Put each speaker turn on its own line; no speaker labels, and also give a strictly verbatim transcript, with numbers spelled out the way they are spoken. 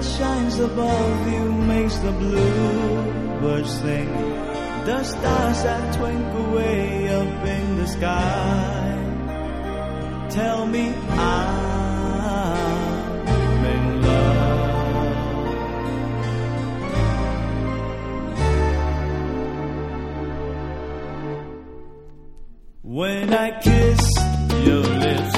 shines above you makes the bluebirds sing. The stars that twinkle way up in the sky tell me I'm in love. When I kiss your lips,